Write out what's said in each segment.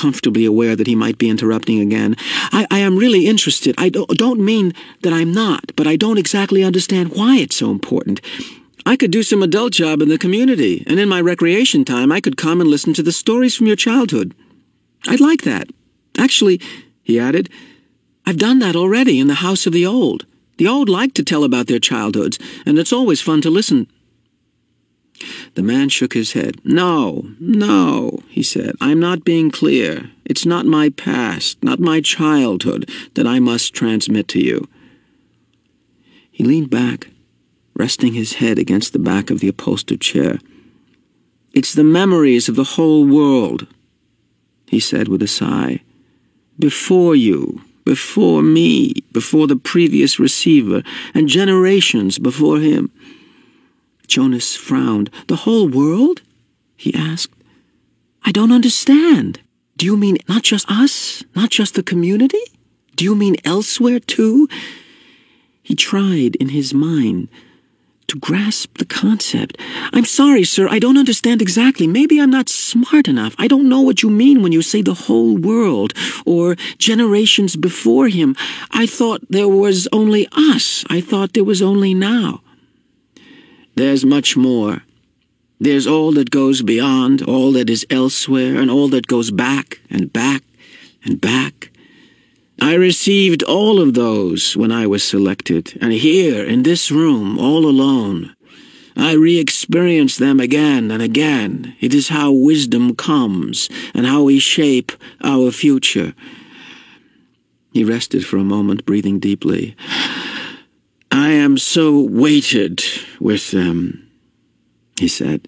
uncomfortably aware that he might be interrupting again. I am really interested. I don't mean that I'm not, but I don't exactly understand why it's so important. I could do some adult job in the community, and in my recreation time I could come and listen to the stories from your childhood. I'd like that. Actually, he added, I've done that already in the House of the Old. The old like to tell about their childhoods, and it's always fun to listen. The man shook his head. No, he said. I'm not being clear. It's not my past, not my childhood, that I must transmit to you. He leaned back, resting his head against the back of the upholstered chair. It's the memories of the whole world, he said with a sigh. Before you, before me, before the previous receiver, and generations before him. Jonas frowned. The whole world? He asked. I don't understand. Do you mean not just us? Not just the community? Do you mean elsewhere too? He tried in his mind to grasp the concept. I'm sorry, sir, I don't understand exactly. Maybe I'm not smart enough. I don't know what you mean when you say the whole world, or generations before him. I thought there was only us. I thought there was only now. There's much more. There's all that goes beyond, all that is elsewhere, and all that goes back and back and back. I received all of those when I was selected, and here, in this room, all alone, I re-experience them again and again. It is how wisdom comes, and how we shape our future. He rested for a moment, breathing deeply. I am so weighted with them, he said.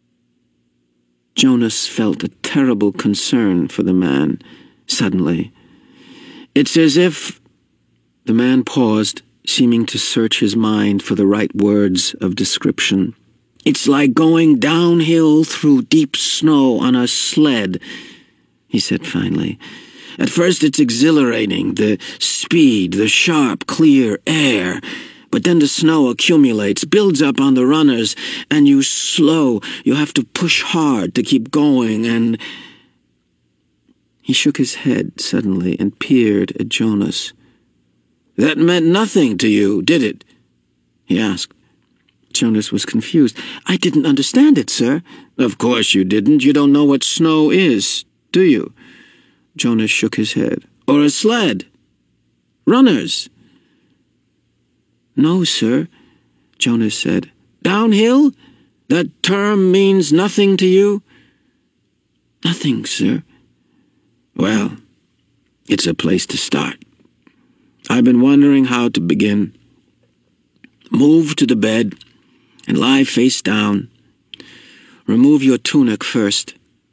Jonas felt a terrible concern for the man, suddenly. It's as if... The man paused, seeming to search his mind for the right words of description. It's like going downhill through deep snow on a sled, he said finally. At first it's exhilarating, the speed, the sharp, clear air. But then the snow accumulates, builds up on the runners, and you slow. You have to push hard to keep going, and... He shook his head suddenly and peered at Jonas. That meant nothing to you, did it? He asked. Jonas was confused. I didn't understand it, sir. Of course you didn't. You don't know what snow is, do you? Jonas shook his head. Or a sled. Runners. No, sir, Jonas said. Downhill? That term means nothing to you? Nothing, sir. Well, it's a place to start. I've been wondering how to begin. Move to the bed and lie face down. Remove your tunic first.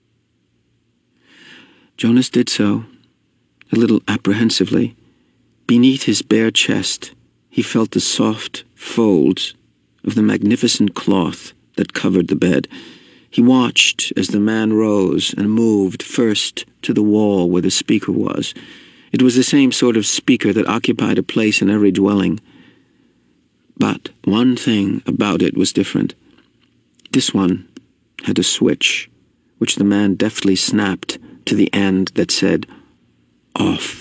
Jonas did so, a little apprehensively. Beneath his bare chest, he felt the soft folds of the magnificent cloth that covered the bed. He watched as the man rose and moved first to the wall where the speaker was. It was the same sort of speaker that occupied a place in every dwelling. But one thing about it was different. This one had a switch, which the man deftly snapped to the end that said, off.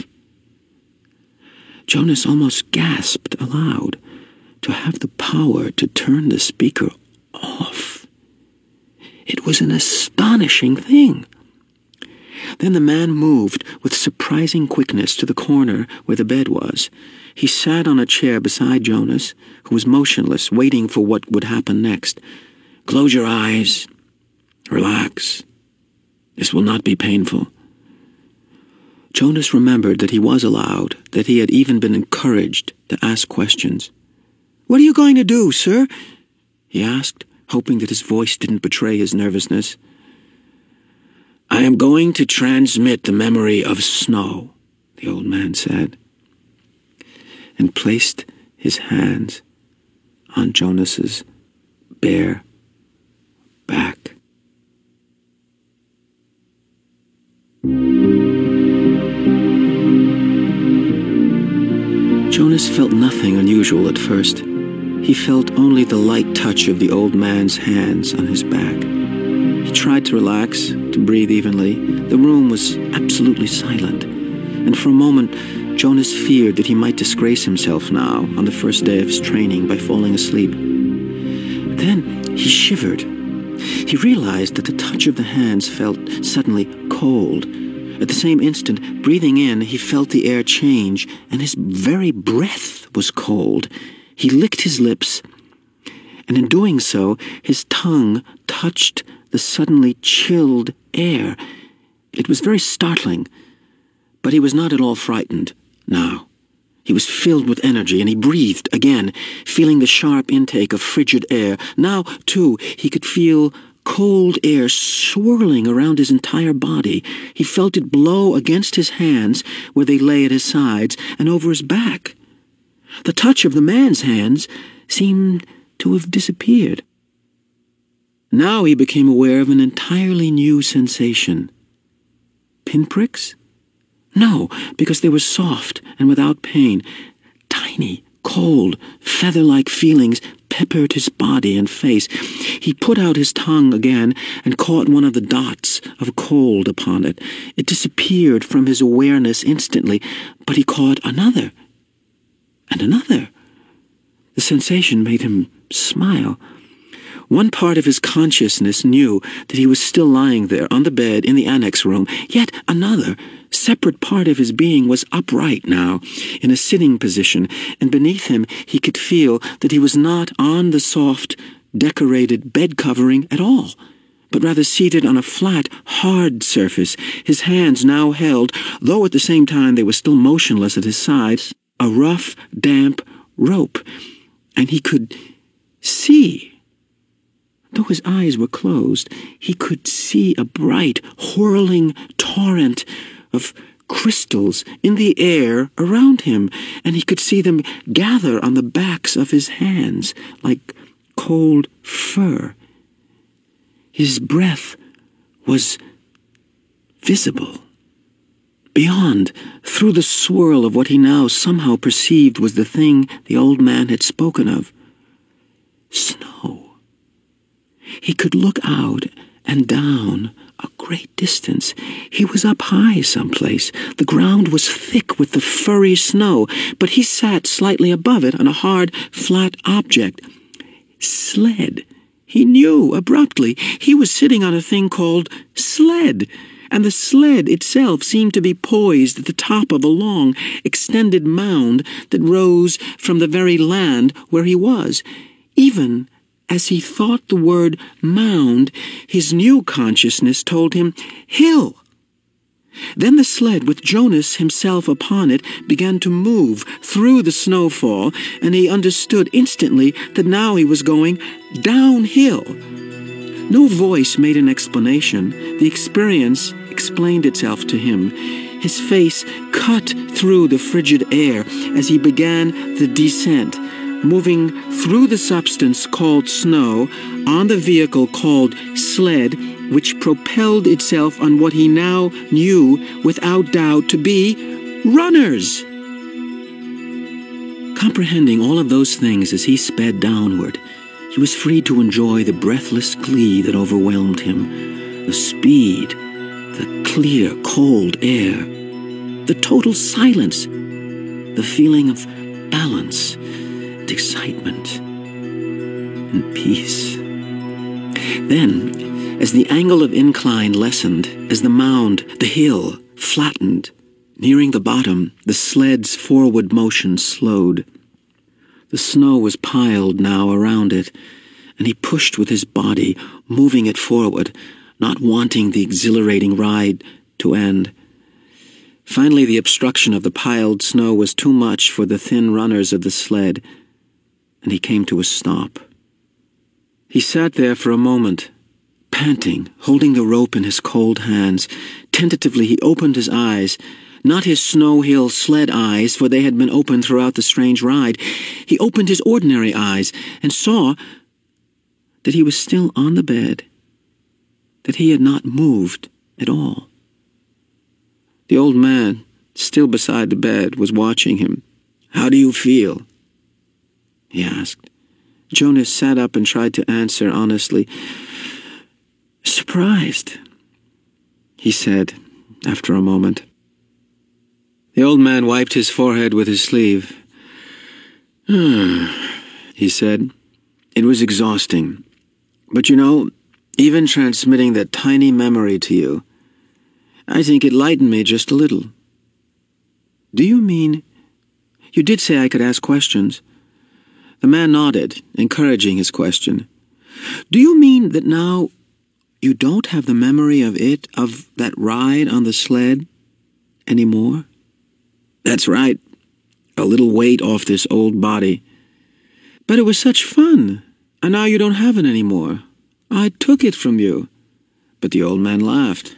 Jonas almost gasped aloud. To have the power to turn the speaker off. It was an astonishing thing. Then the man moved with surprising quickness to the corner where the bed was. He sat on a chair beside Jonas, who was motionless, waiting for what would happen next. Close your eyes. Relax. This will not be painful. Jonas remembered that he was allowed, that he had even been encouraged to ask questions. What are you going to do, sir? He asked, hoping that his voice didn't betray his nervousness. I am going to transmit the memory of snow, the old man said, and placed his hands on Jonas's bare back. Jonas felt nothing unusual at first. He felt only the light touch of the old man's hands on his back. He tried to relax, to breathe evenly. The room was absolutely silent, and for a moment Jonas feared that he might disgrace himself now on the first day of his training by falling asleep. Then he shivered. He realized that the touch of the hands felt suddenly cold. At the same instant, breathing in, he felt the air change, and his very breath was cold. He licked his lips, and in doing so, his tongue touched the suddenly chilled air. It was very startling, but he was not at all frightened now. He was filled with energy, and he breathed again, feeling the sharp intake of frigid air. Now, too, he could feel cold air swirling around his entire body. He felt it blow against his hands where they lay at his sides and over his back. The touch of the man's hands seemed to have disappeared. Now he became aware of an entirely new sensation. Pinpricks? No, because they were soft and without pain. Tiny, cold, feather-like feelings peppered his body and face. He put out his tongue again and caught one of the dots of cold upon it. It disappeared from his awareness instantly, but he caught another and another. The sensation made him smile. One part of his consciousness knew that he was still lying there on the bed in the annex room, yet another, separate part of his being was upright now, in a sitting position, and beneath him he could feel that he was not on the soft, decorated bed covering at all, but rather seated on a flat, hard surface. His hands now held, though at the same time they were still motionless at his sides, a rough, damp rope, and he could see. Though his eyes were closed, he could see a bright, whirling torrent of crystals in the air around him, and he could see them gather on the backs of his hands like cold fur. His breath was visible. Beyond, through the swirl of what he now somehow perceived was the thing the old man had spoken of. Snow. He could look out and down a great distance. He was up high someplace. The ground was thick with the furry snow, but he sat slightly above it on a hard, flat object. Sled. He knew abruptly. He was sitting on a thing called sled, and the sled itself seemed to be poised at the top of a long, extended mound that rose from the very land where he was. Even as he thought the word mound, his new consciousness told him hill. Then the sled, with Jonas himself upon it, began to move through the snowfall, and he understood instantly that now he was going downhill. No voice made an explanation. The experience explained itself to him. His face cut through the frigid air as he began the descent, moving through the substance called snow on the vehicle called sled, which propelled itself on what he now knew without doubt to be runners. Comprehending all of those things as he sped downward, he was free to enjoy the breathless glee that overwhelmed him, the speed, the clear, cold air, the total silence, the feeling of balance, and excitement, and peace. Then, as the angle of incline lessened, as the mound, the hill, flattened, nearing the bottom, the sled's forward motion slowed. The snow was piled now around it, and he pushed with his body, moving it forward, not wanting the exhilarating ride to end. Finally, the obstruction of the piled snow was too much for the thin runners of the sled, and he came to a stop. He sat there for a moment, panting, holding the rope in his cold hands. Tentatively he opened his eyes, not his Snow Hill sled eyes, for they had been open throughout the strange ride. He opened his ordinary eyes and saw that he was still on the bed, that he had not moved at all. The old man, still beside the bed, was watching him. "How do you feel?" he asked. Jonas sat up and tried to answer honestly. Surprised, he said, after a moment. The old man wiped his forehead with his sleeve. He said. It was exhausting. But you know, even transmitting that tiny memory to you, I think it lightened me just a little. Do you mean... You did say I could ask questions. The man nodded, encouraging his question. Do you mean that now you don't have the memory of that ride on the sled, anymore? That's right. A little weight off this old body. But it was such fun, and now you don't have it anymore. I took it from you. But the old man laughed.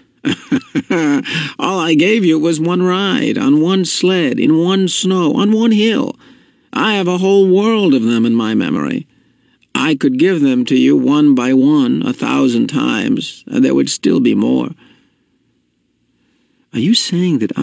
All I gave you was one ride, on one sled, in one snow, on one hill. I have a whole world of them in my memory. I could give them to you one by one, 1,000 times, and there would still be more. Are you saying that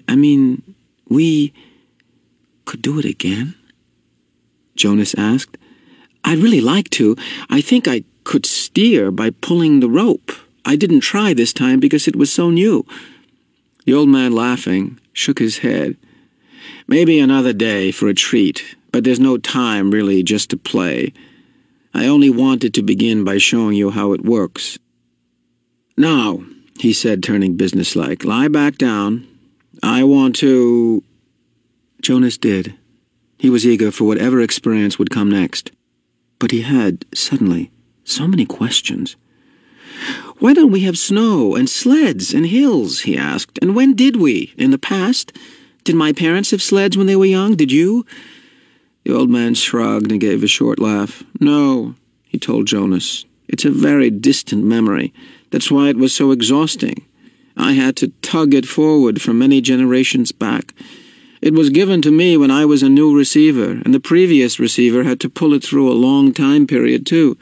we could do it again? Jonas asked. I'd really like to. I think I could steer by pulling the rope. I didn't try this time because it was so new. The old man, laughing, shook his head. Maybe another day for a treat, but there's no time, really, just to play. I only wanted to begin by showing you how it works. Now, he said, turning businesslike, lie back down. I want to... Jonas did. He was eager for whatever experience would come next. But he had, suddenly, so many questions. Why don't we have snow and sleds and hills, he asked. And when did we? In the past? Did my parents have sleds when they were young? Did you? The old man shrugged and gave a short laugh. No, he told Jonas. It's a very distant memory. That's why it was so exhausting. I had to tug it forward from many generations back. It was given to me when I was a new receiver, and the previous receiver had to pull it through a long time period, too.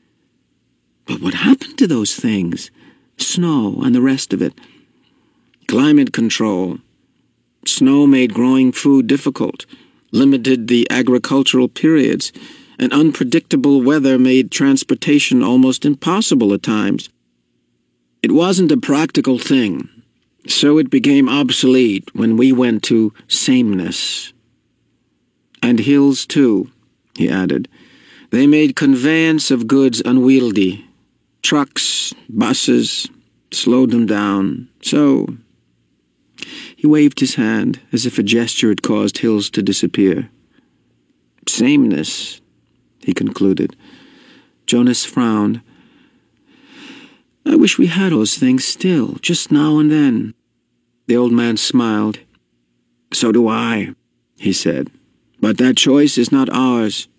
But what happened to those things? Snow and the rest of it. Climate control. Snow made growing food difficult, limited the agricultural periods, and unpredictable weather made transportation almost impossible at times. It wasn't a practical thing, so it became obsolete when we went to sameness. And hills, too, he added. They made conveyance of goods unwieldy. Trucks, buses, slowed them down. So... He waved his hand, as if a gesture had caused hills to disappear. Sameness, he concluded. Jonas frowned. I wish we had those things still, just now and then. The old man smiled. So do I, he said. But that choice is not ours.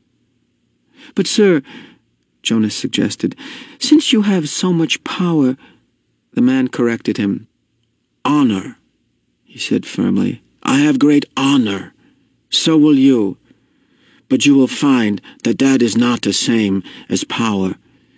But, sir, Jonas suggested, since you have so much power... The man corrected him. Honor, he said firmly. I have great honor. So will you. But you will find that that is not the same as power.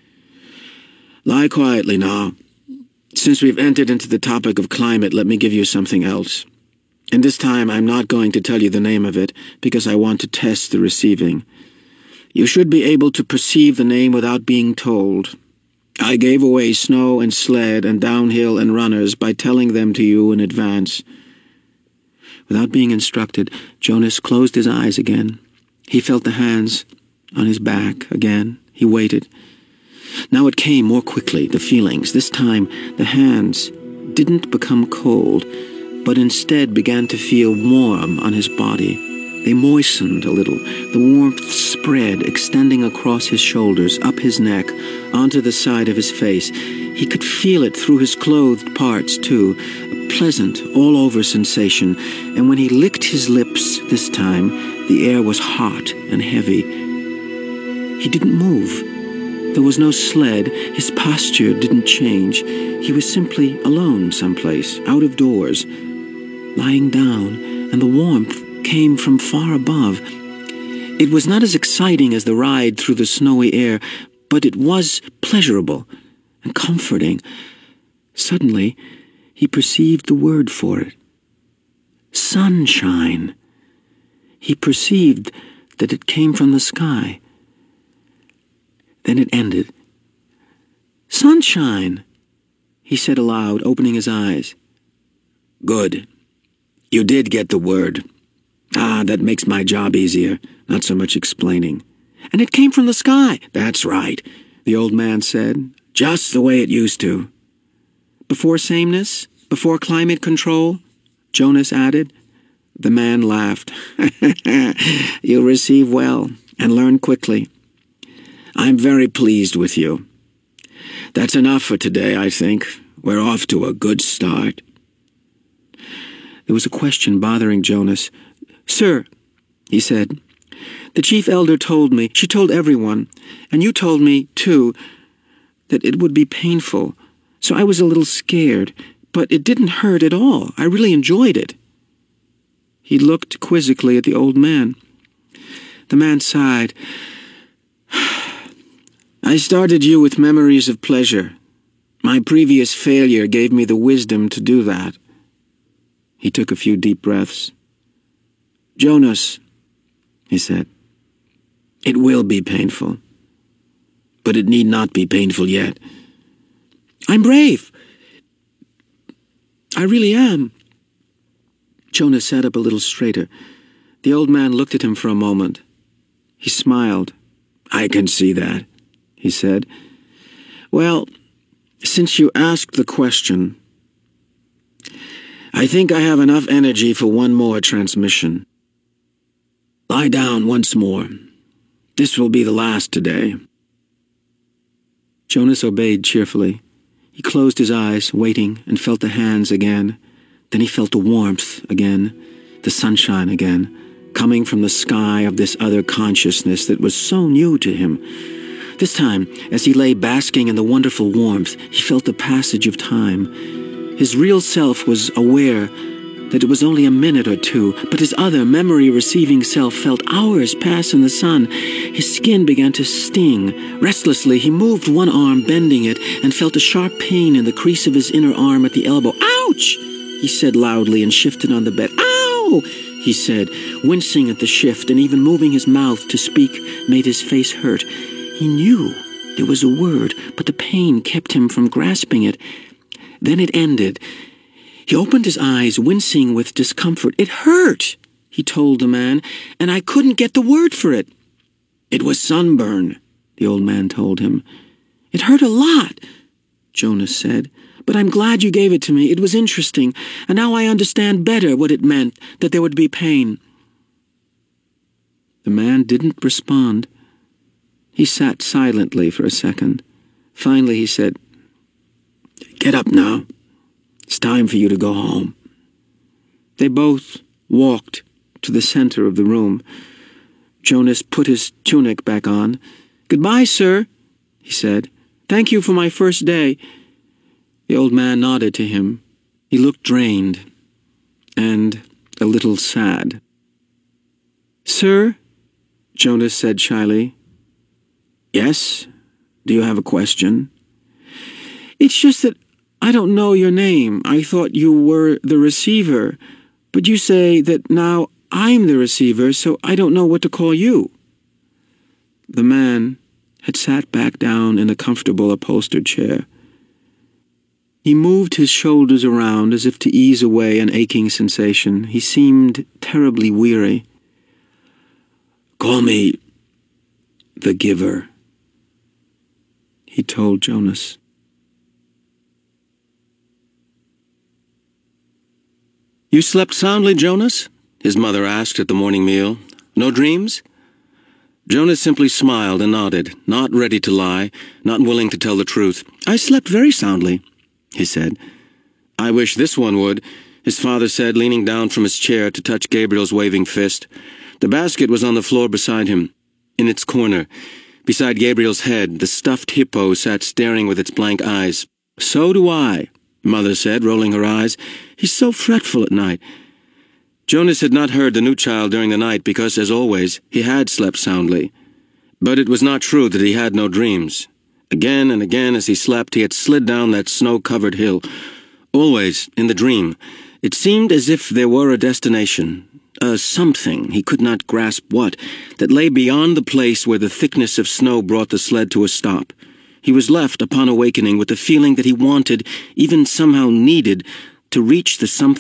Lie quietly now. Since we've entered into the topic of climate, let me give you something else. And this time I'm not going to tell you the name of it, because I want to test the receiving. You should be able to perceive the name without being told. I gave away snow and sled and downhill and runners by telling them to you in advance. Without being instructed, Jonas closed his eyes again. He felt the hands on his back again. He waited. Now it came more quickly, the feelings. This time, the hands didn't become cold, but instead began to feel warm on his body. They moistened a little. The warmth spread, extending across his shoulders, up his neck, onto the side of his face. He could feel it through his clothed parts, too, a pleasant, all-over sensation. And when he licked his lips this time, the air was hot and heavy. He didn't move. There was no sled. His posture didn't change. He was simply alone someplace, out of doors, lying down, and the warmth came from far above. It was not as exciting as the ride through the snowy air, but it was pleasurable and comforting. Suddenly, he perceived the word for it. Sunshine. He perceived that it came from the sky. Then it ended. "Sunshine," he said aloud, opening his eyes. "Good. You did get the word. That makes my job easier. Not so much explaining." "And it came from the sky." "That's right," the old man said. "Just the way it used to." "Before sameness? Before climate control?" Jonas added. The man laughed. "You'll receive well and learn quickly. I'm very pleased with you. That's enough for today, I think. We're off to a good start." There was a question bothering Jonas. "Sir," he said, "the chief elder told me, she told everyone, and you told me, too, that it would be painful. So I was a little scared, but it didn't hurt at all. I really enjoyed it." He looked quizzically at the old man. The man sighed. "I started you with memories of pleasure. My previous failure gave me the wisdom to do that." He took a few deep breaths. "Jonas," he said, "it will be painful. But it need not be painful yet." "I'm brave. I really am." Jonas sat up a little straighter. The old man looked at him for a moment. He smiled. "I can see that," he said. "Well, since you asked the question, I think I have enough energy for one more transmission. Lie down once more. This will be the last today." Jonas obeyed cheerfully. He closed his eyes, waiting, and felt the hands again. Then he felt the warmth again, the sunshine again, coming from the sky of this other consciousness that was so new to him. This time, as he lay basking in the wonderful warmth, he felt the passage of time. His real self was aware that it was only a minute or two, but his other memory-receiving self felt hours pass in the sun. His skin began to sting. Restlessly, he moved one arm, bending it, and felt a sharp pain in the crease of his inner arm at the elbow. "Ouch!" he said loudly and shifted on the bed. "Ow!" he said, wincing at the shift, and even moving his mouth to speak made his face hurt. He knew there was a word, but the pain kept him from grasping it. Then it ended. He opened his eyes, wincing with discomfort. "It hurt," he told the man, "and I couldn't get the word for it." "It was sunburn," the old man told him. "It hurt a lot," Jonas said, "but I'm glad you gave it to me. It was interesting, and now I understand better what it meant, that there would be pain." The man didn't respond. He sat silently for a second. Finally he said, "Get up now. It's time for you to go home." They both walked to the center of the room. Jonas put his tunic back on. "Goodbye, sir," he said. "Thank you for my first day." The old man nodded to him. He looked drained and a little sad. "Sir," Jonas said shyly. "Yes? Do you have a question?" "It's just that I don't know your name. I thought you were the receiver, but you say that now I'm the receiver, so I don't know what to call you." The man had sat back down in a comfortable upholstered chair. He moved his shoulders around as if to ease away an aching sensation. He seemed terribly weary. "Call me the Giver," he told Jonas. "You slept soundly, Jonas?" his mother asked at the morning meal. "No dreams?" Jonas simply smiled and nodded, not ready to lie, not willing to tell the truth. "I slept very soundly," he said. "I wish this one would," his father said, leaning down from his chair to touch Gabriel's waving fist. The basket was on the floor beside him. In its corner, beside Gabriel's head, the stuffed hippo sat staring with its blank eyes. "So do I," Mother said, rolling her eyes. "He's so fretful at night." Jonas had not heard the new child during the night because, as always, he had slept soundly. But it was not true that he had no dreams. Again and again as he slept, he had slid down that snow-covered hill. Always, in the dream, it seemed as if there were a destination, a something, he could not grasp what, that lay beyond the place where the thickness of snow brought the sled to a stop. He was left, upon awakening, with the feeling that he wanted, even somehow needed, to reach the something